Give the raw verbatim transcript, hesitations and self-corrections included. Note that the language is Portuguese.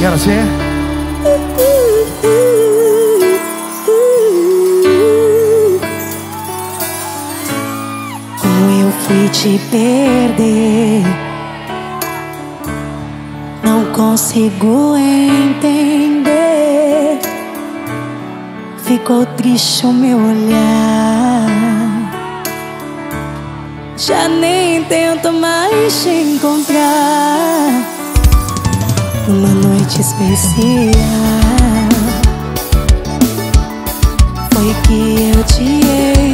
E ahora sí. Como eu fui te perder, não consigo entender. Ficou triste o meu olhar. Já nem tento mais te encontrar. Numa noite especial foi que eu te